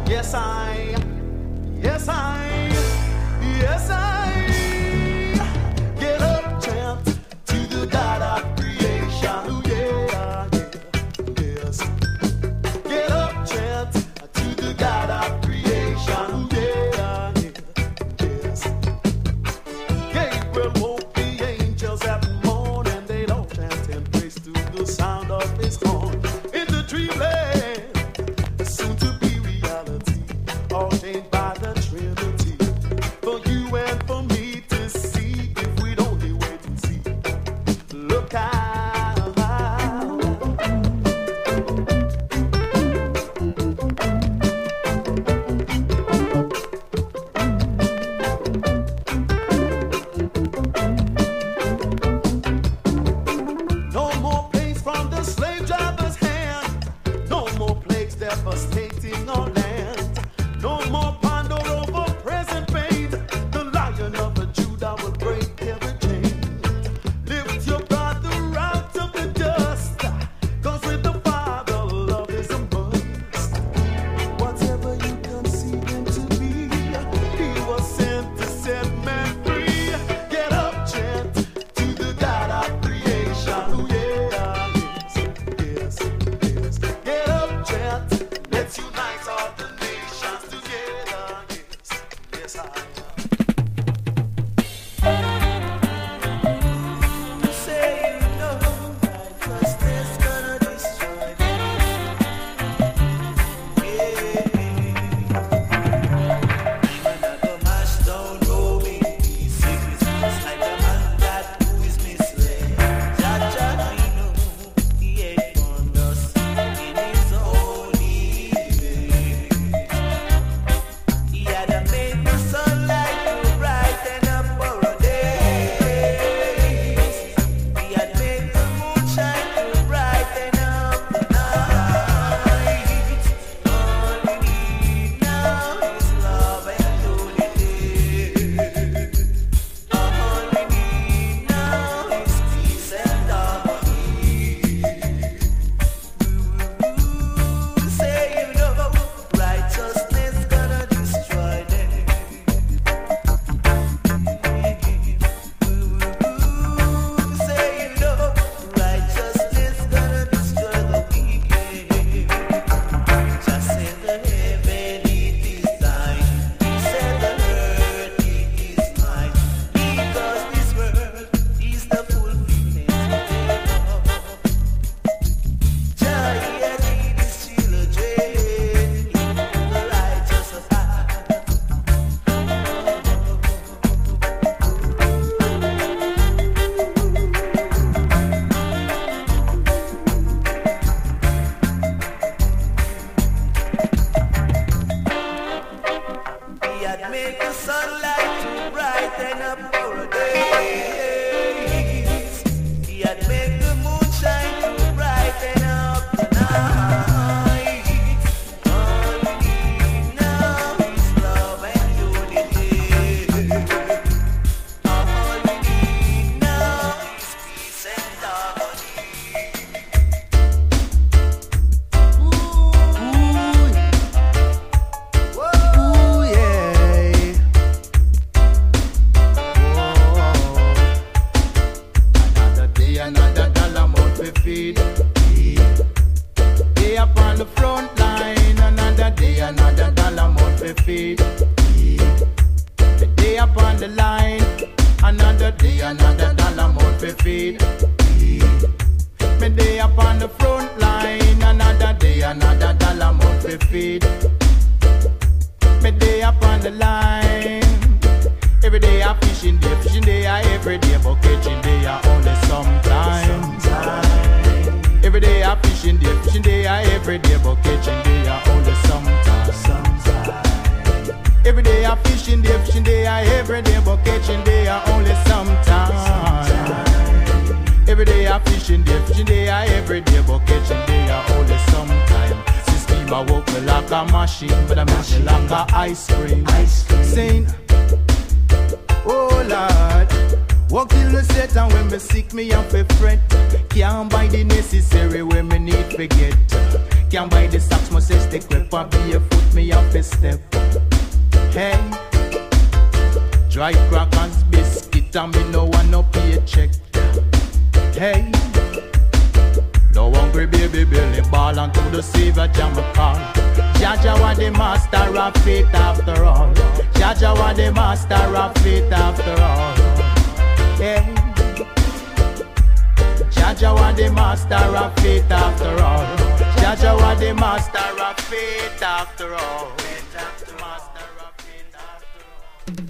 Yes, yes, yes, get up, chant to the God of creation. Ooh, yeah, yes. Get up, chant to the God of creation. Ooh, yeah, yes. Gabriel woke the angels at morn, and they all chant and praise to the sound of his horn. In the dreamland, soon to be reality, all changed by the Trinity. For you and for me to see, if we'd only wait and see. Look out. No more plagues from the slave driver's hand. No more plagues devastating our land. No more ponder over present pain. The Lion of Judah will break every chain. Lift your brother out of the dust, 'cause with the Father, love is a must. Whatever you conceive him to be, he was sent to set man free. Get up, chant to the God of creation. Ooh, yeah, yes, yes, yes. Get up, chant. Let's unite all the nations together. Yes, yes, I am. Say you know righteousness gonna destroy them. Another mash down Rome in pieces, like a man that who is misled. Jaja, I know he ain't found us in his holy way. He had to make the sunlight to brighten up our days. He had made the moon shine to brighten up the night. All we need now is love and unity. All we need now is peace and harmony. Say you know righteousness gonna destroy them. Say you know righteousness gonna destroy the wicked. Just say the heavenly design. Say the earth it is mine. Because this world is the fulfillment of love. Joy and his children in the righteous path. He had made the sunlight to brighten up our days. He had made the moon shine to brighten up the night. All we need now is love and unity. All we need now is peace and harmony. Ooh, yeah. Another day, another dollar mouth we feed. Day upon the front line. Another day, another dollar mouth we feed. The day upon the line. Another day, another dollar mouth we feed. Me day upon the front line. Another day, another dollar mouth we feed. Me day upon the line. Every day I fishing day, I every day, but catching day I only sometimes. Every day I fishing day, I every day, but catching day I only sometimes. Every day I fishing day, I every day, but catching day I only sometimes. Every day I fishing day, I every day, but catching day I only sometimes. System I work me like a machine, but I make me like a ice cream. Saying, oh Lord, walk till the set and when me sick me have a fret. Can't buy the necessary when me need to get. Can't buy the socks, must say stick with a barefoot, me off a step. Hey, dry crackers, biscuit, and me no want no paycheck. Hey, no hungry baby belly ball and to the savior jam a call. Jaja was the master of faith after all. Jaja was the master of faith after all. Hey, Jaja was the master of faith after all. Jaja was the master of faith after all. Master of faith after all.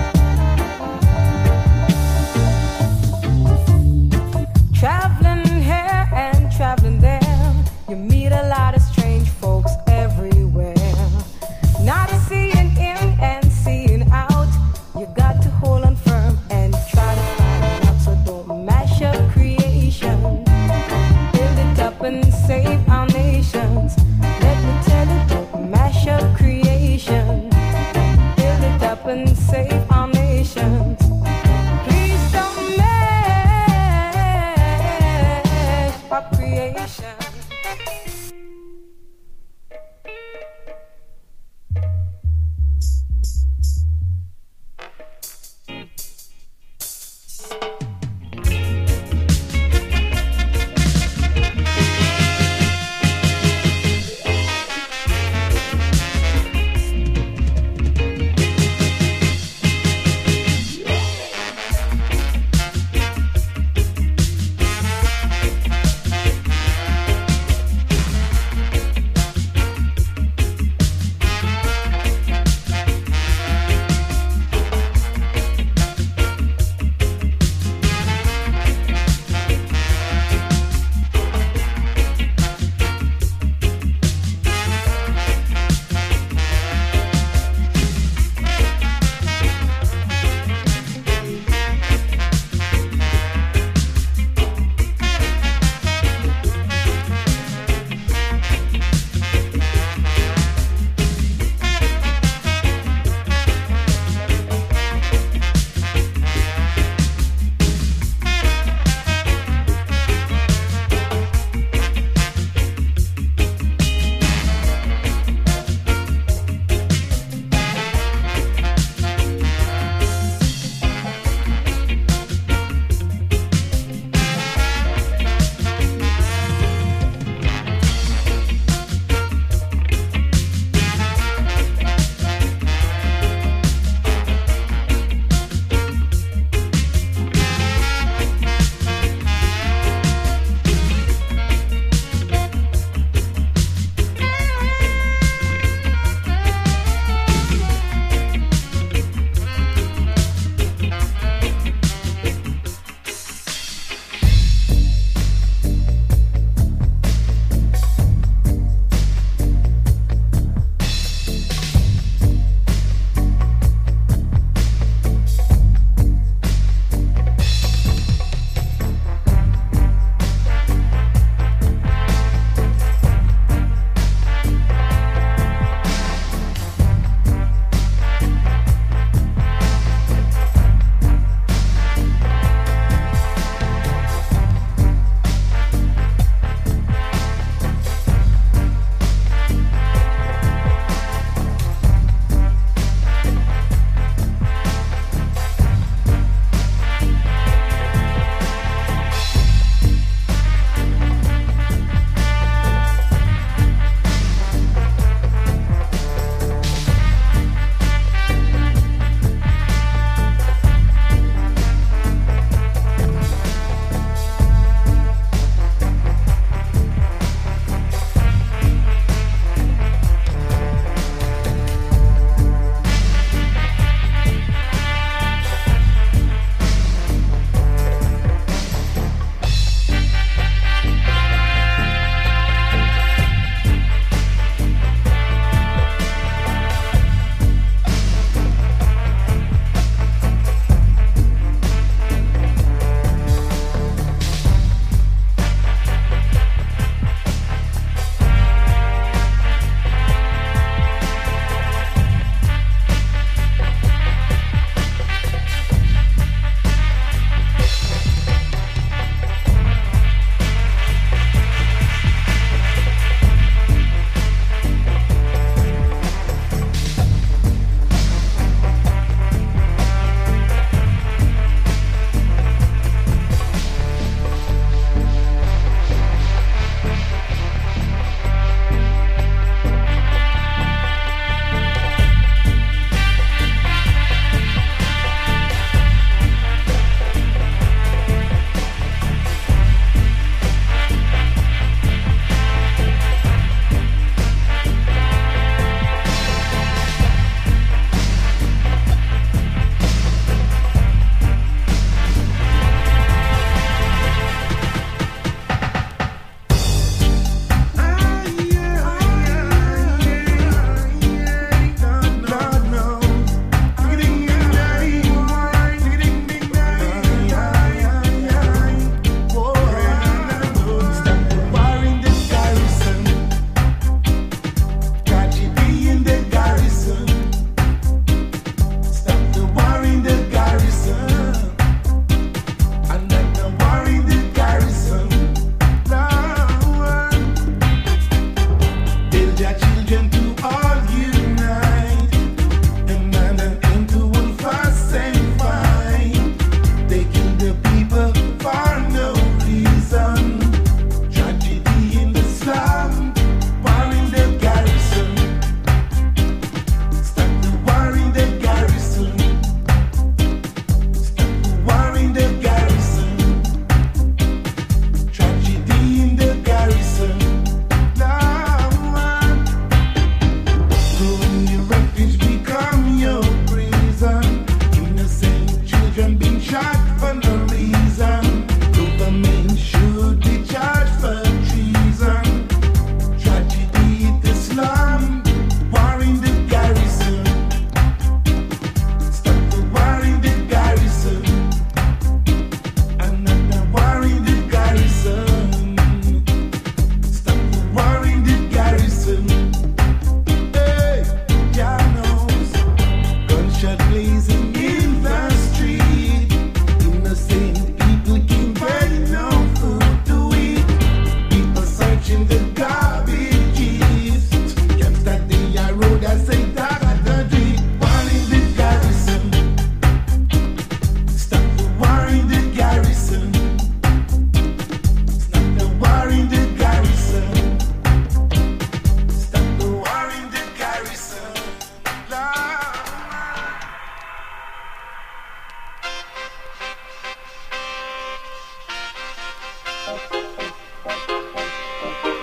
Traveling and save our nations. Let me tell it, mash up creation. Build it up and save our nations. Please don't mash up creation.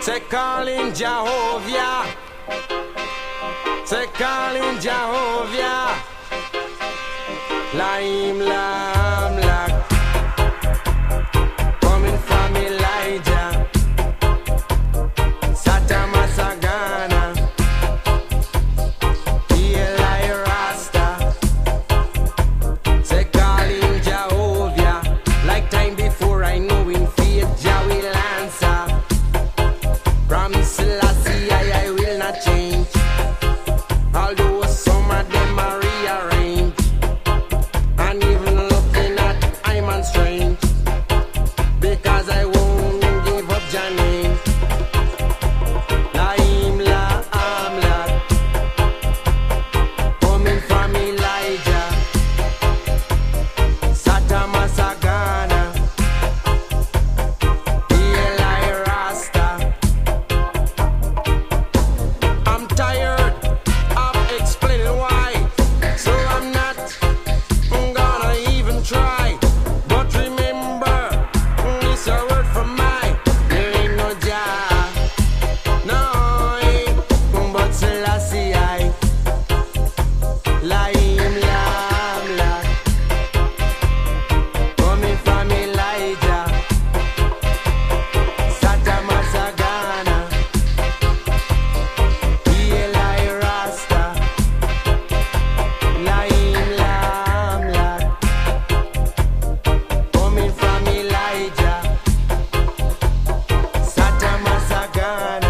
Say calling Jehovah. Say calling Jehovah. Laim lam lak. Coming from Elijah. Satama Sagana. Eli Rasta. Say calling Jehovah. Like time before I know in faith Jah will answer. From Selassie I will not change. Although some of them are rearranged. And even looking at I'm on strange. Because I won't give up Jah name. Laim la amla. Coming from Elijah. Satama Sagana. Eli Rasta. I'm tired of explaining why. So I'm not gonna even try. But remember, this a word from mine. There ain't no Jah. No, but Selassie I. Laim lam lak. Coming from Elijah. Satama Sagana. Eli Rasta. Laim lam lak. Coming from Elijah. Satama Sagana.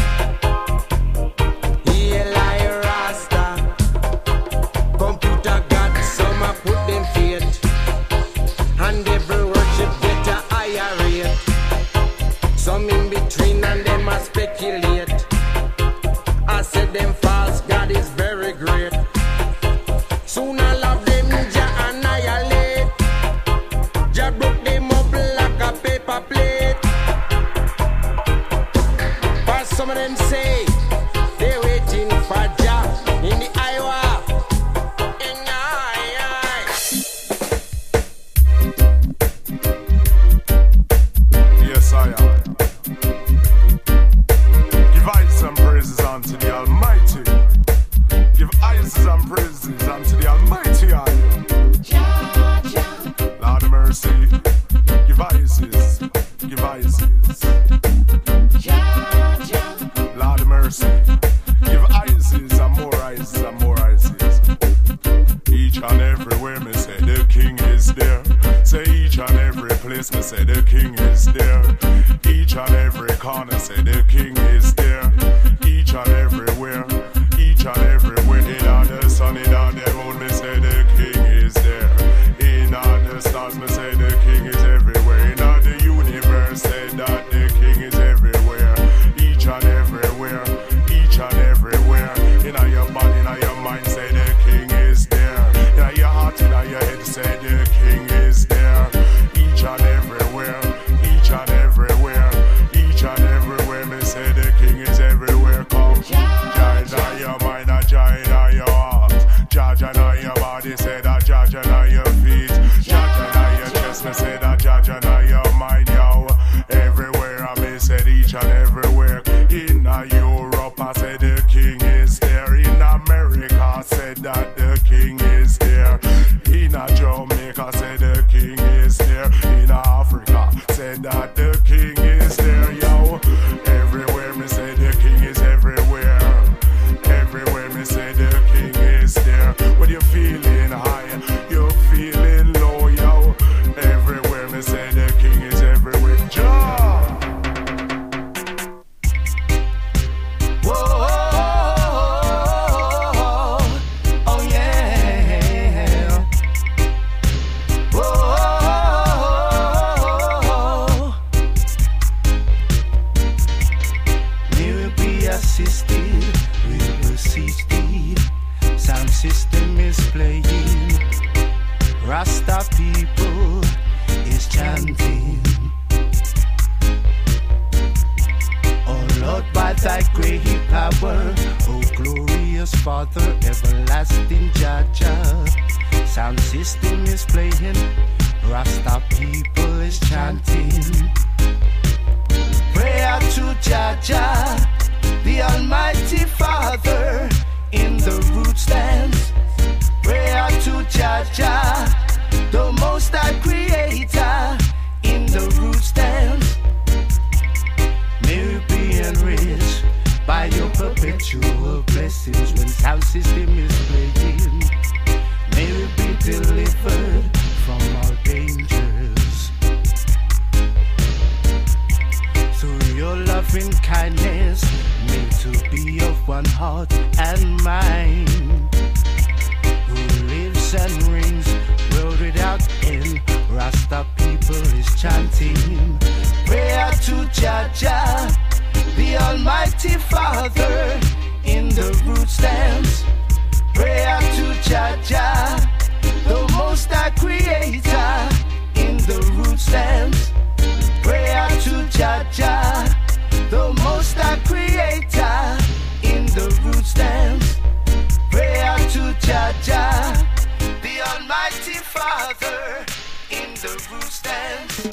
Eli Rasta. Computer God, some a put them faith. And every worship get a higher rate. Some in between and them a speculate. I said them false God is very great. Soon all of them Jah annihilate. Jah broke them up like a paper plate. But some of them say they waiting for Jah in the Iowa. In the eye. Yes, I am. Give eyes and praises unto the Almighty. Give eyes and praises unto the Almighty. Lord of mercy. Give eyes. Give eyes. Lord of mercy. Give eyes and more eyes and more eyes. Each and everywhere me say the King is there. Say each and every place me say the King is there. Each and every corner say the King is there. Each and everywhere. Each and everywhere. In all the sun, in all the moon me say the King is there. In all the stars me say the King is everywhere. In all the universe say that the King is everywhere. Each and everywhere. Each and everywhere. In all your body, in all your mind say the King is there. In all your heart, in all your head say the King is there. Each and everywhere. Each and everywhere. Each and everywhere me say the King is everywhere. Come, Jah in your mind, and Jah in your heart. Jah in your body, say that Jah in your feet. Jah in your chest, me say that Jah in your mind, yo. Everywhere I me said each and everywhere. In Europe, I said the King is there. In America, I said that the King is there. In Jamaica, I said the King is there. In Africa, said that the King is there, yo. Everywhere me say the King is everywhere. Everywhere me say the King is there. When you're feeling high, you're feeling low, yo. Everywhere me say the King is everywhere. Jah. Whoa, oh yeah. Whoa, we will be assisted, we will assisted. Sound system is playing. Rasta people is chanting. Oh Lord, by thy great power, oh glorious Father, everlasting Jaja. Sound system is playing, Rasta people is chanting. Prayer Prayer to Jah Jah, the Almighty Father, in the root stands. Prayer to Jah Jah, the Most High Creator, in the root stands. May we be enriched by your perpetual blessings when sound system is playing. May we be delivered from all dangers. Through your loving kindness, made to be of one heart and mind. Who lives and reigns, world without end. Rasta people is chanting. Prayer to Jah Jah, the Almighty Father, in the root stands. Prayer to Jah Jah, the Most High Creator, in the root stands. Prayer to Jah Jah, the Most High Creator, in the root stands. Prayer to Jah Jah, the Almighty Father, in the root stands.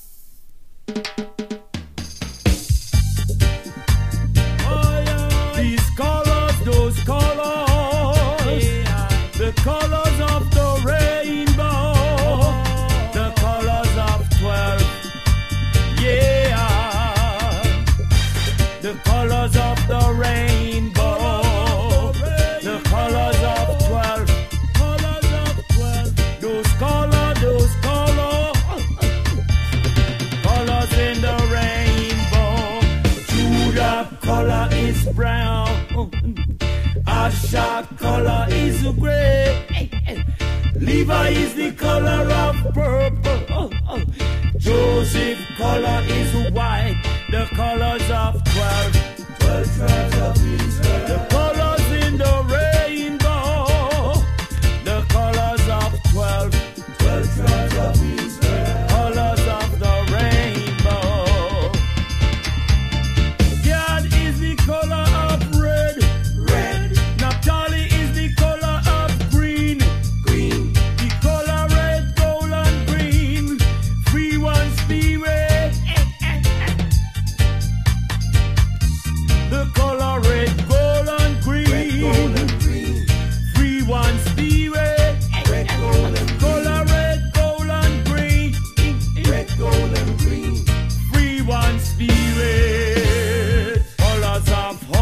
These colors, those colors, the colors of the rainbow, the colors of 12, yeah, the colors of the rainbow, the colors of 12, those colors, colors in the rainbow. Judah color is brown, Asher color is gray, Levi is the color of purple, Joseph color is white, the colors of 12 tribes of Israel. The colors in the rainbow, the colors of 12 tribes of Israel. Colors of the rainbow. God is the color of red. Naphtali is the color of green. The color red, gold, and green. Free one spirit. The color red, gold, and green. Free one spirit. Color red, gold, and green. Free one spirit. Colors of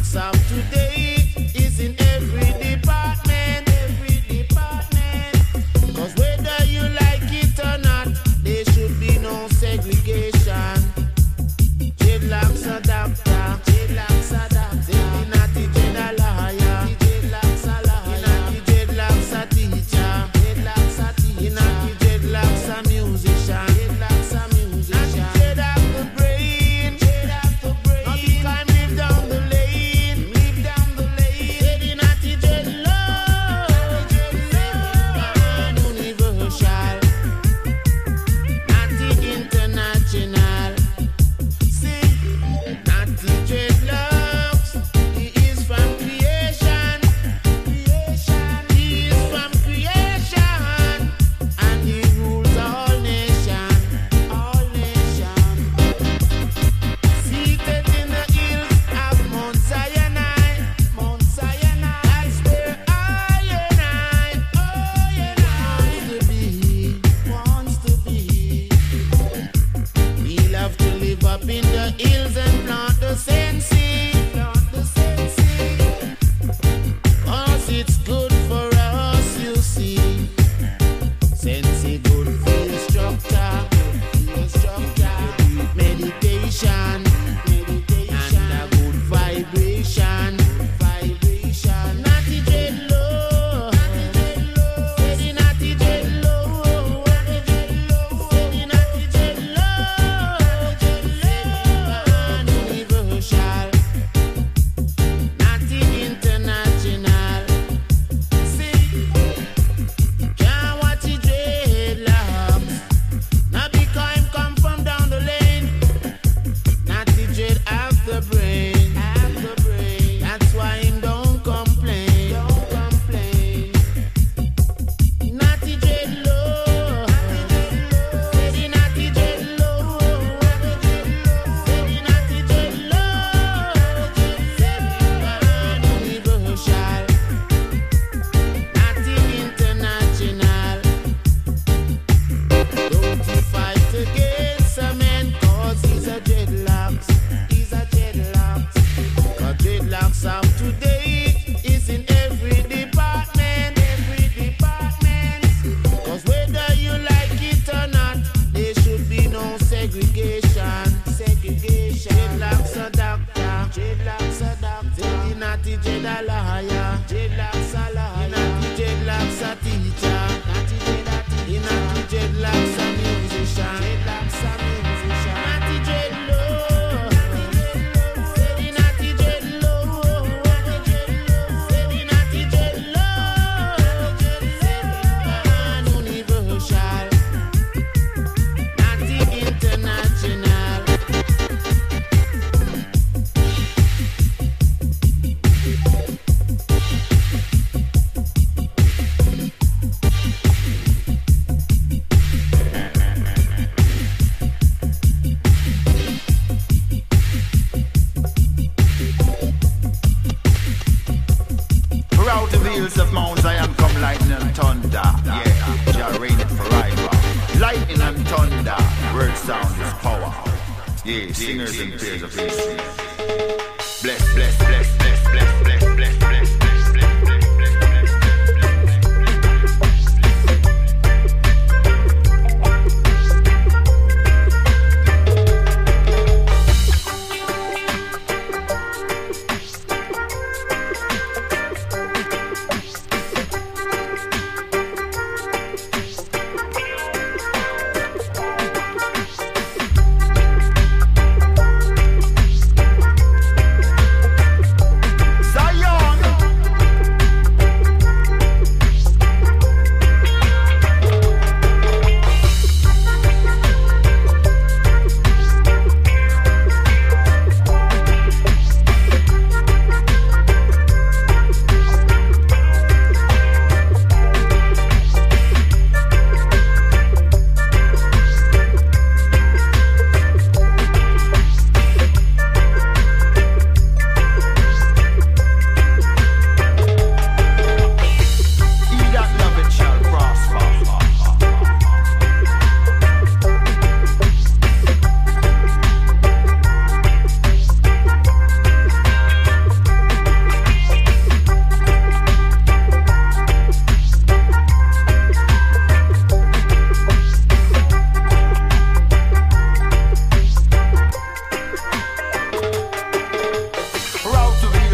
dreadlocks of today is in every department, every department. Cause whether you like it or not, there should be no segregation. Dreadlocks a doctor, dreadlocks a doctor. They not the dread a lawyer, the dreadlocks a lawyer. Not the dreadlocks a teacher, dreadlocks a teacher. Not the dreadlocks a musician, dreadlocks a musician. Not the dread of the brain, dread of the brain. Not the kind live down the lane, live down the lane. They not the dreadlocks, universal, not the international. Not the dreadlocks, he is from creation, he is from creation, and he rules all nations, seated in the hills of Mount Sinai, that's where I wants to be. We love to live up in the hills and plant the sensi, cause it's good for us, you see. Sensi good for your structure, meditation, and a good vibration. Not the dreadlock, steady not the dreadlock, steady not the dreadlock, universal, not the international. See, can't watch the dreadlocks, not because him come from down the lane. Not the dread of the brain, that's why him don't complain, Not the dreadlock, steady not the dreadlock, steady not the dreadlock, universal, not the international. Don't you fight against a man, cause he's a dreadlocks, Cause dreadlocks of today is in every department, Cause whether you like it or not, there should be no segregation. Dreadlocks a doctor, they not the dread a lawyer, dreadlocks a lawyer. Not the dreadlocks a teacher, he not the dreadlocks a musician, Not the dreadlock, steady not the dreadlock, steady not the dreadlock, universal, not the international. Throughout the hills of Mount Zion come lightning and thunder. Yeah, Jah reigneth forever. Lightning and thunder, word sound is power. Yeah, singers and players of history. Bless, bless, bless, bless, bless, bless, bless, bless, bless, bless, bless, bless,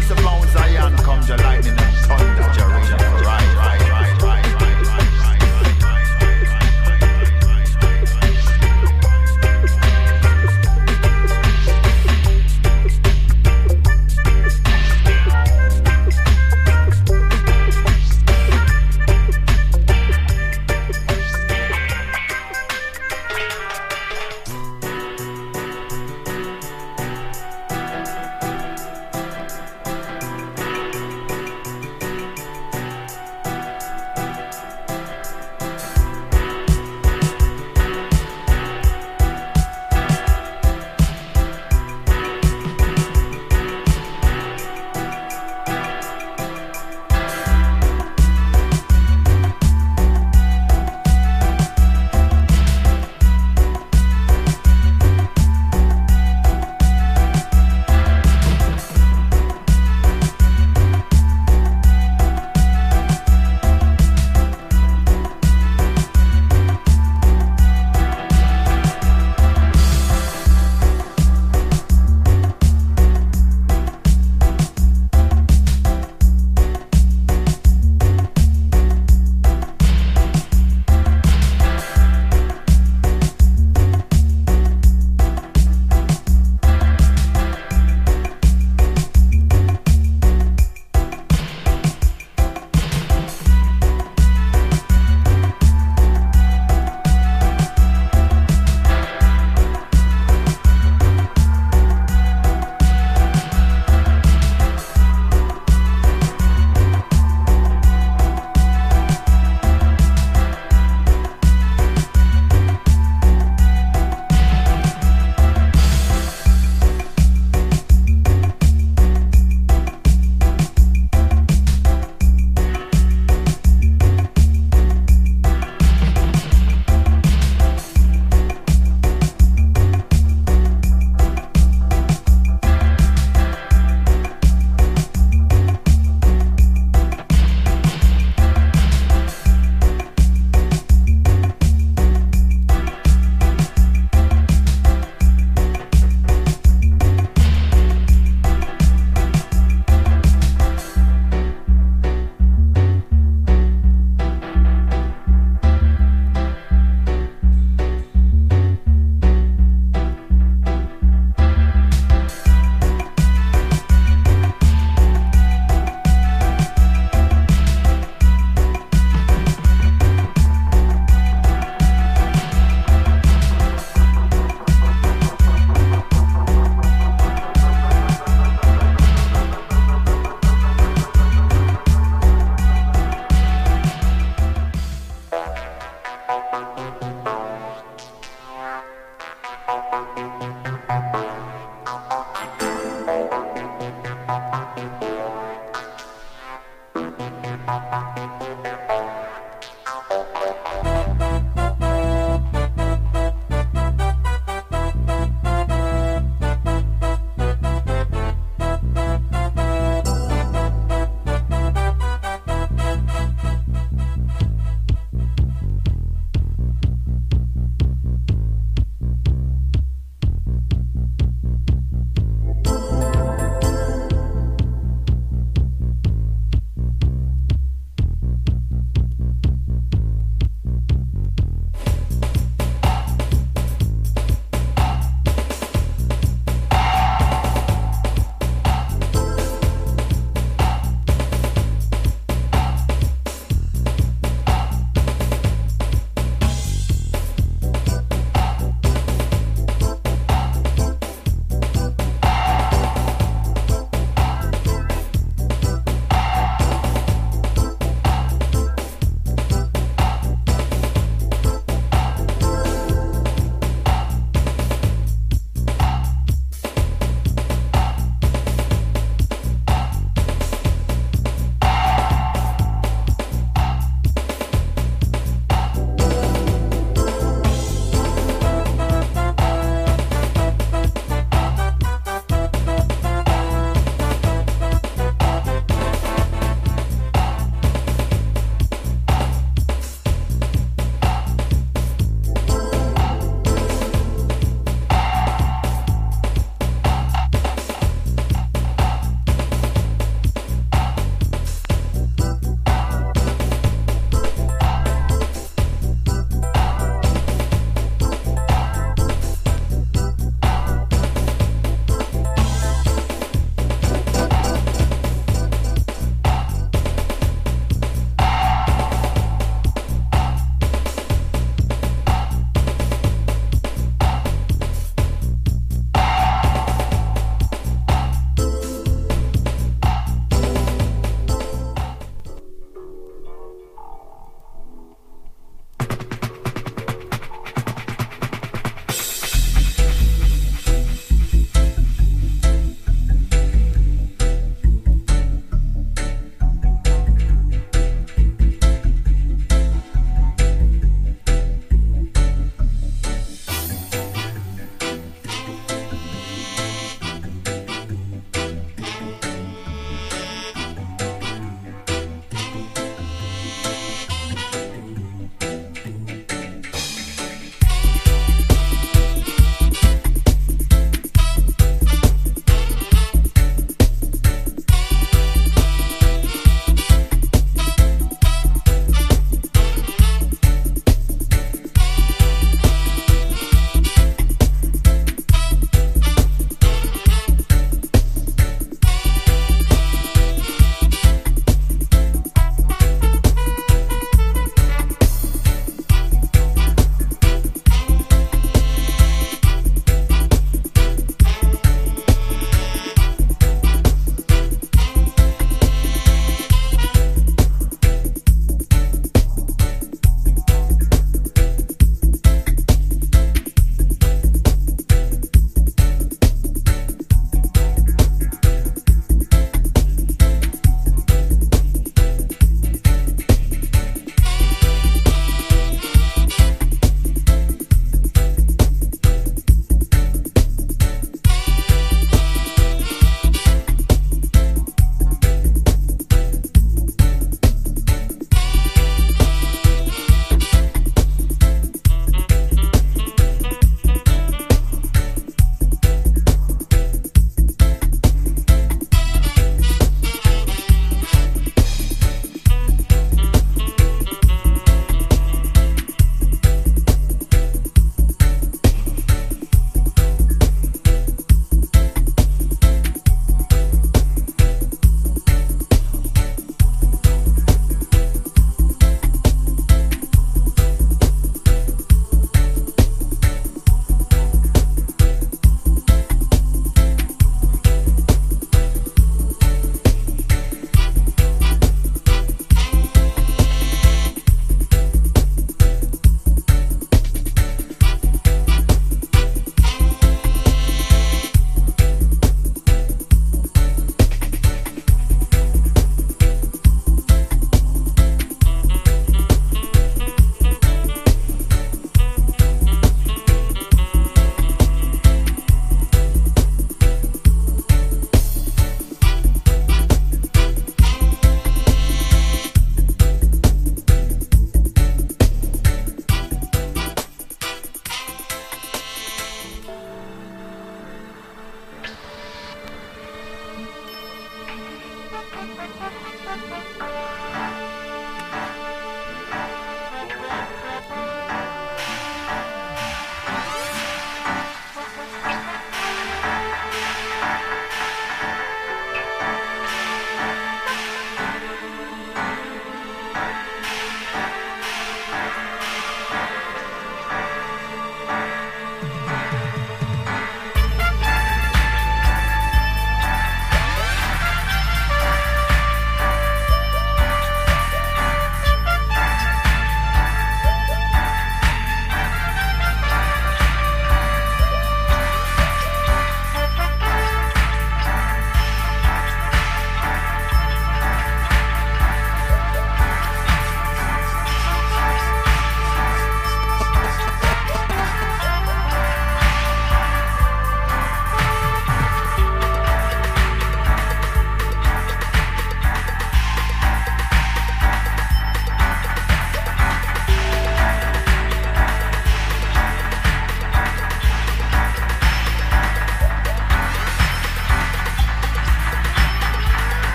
Praise the Mount Zion, come the lightning and thunder, Jerusalem for right.